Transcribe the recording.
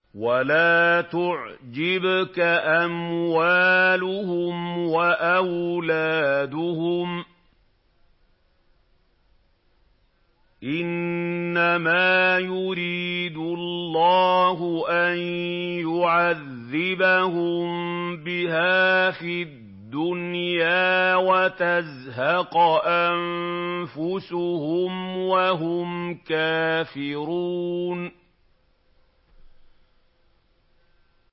وَلَا تُعْجِبْكَ أَمْوَالُهُمْ وَأَوْلَادُهُمْ ۚ إِنَّمَا يُرِيدُ اللَّهُ أَن يُعَذِّبَهُم بِهَا فِي الدُّنْيَا وَتَزْهَقَ أَنفُسُهُمْ وَهُمْ كَافِرُونَ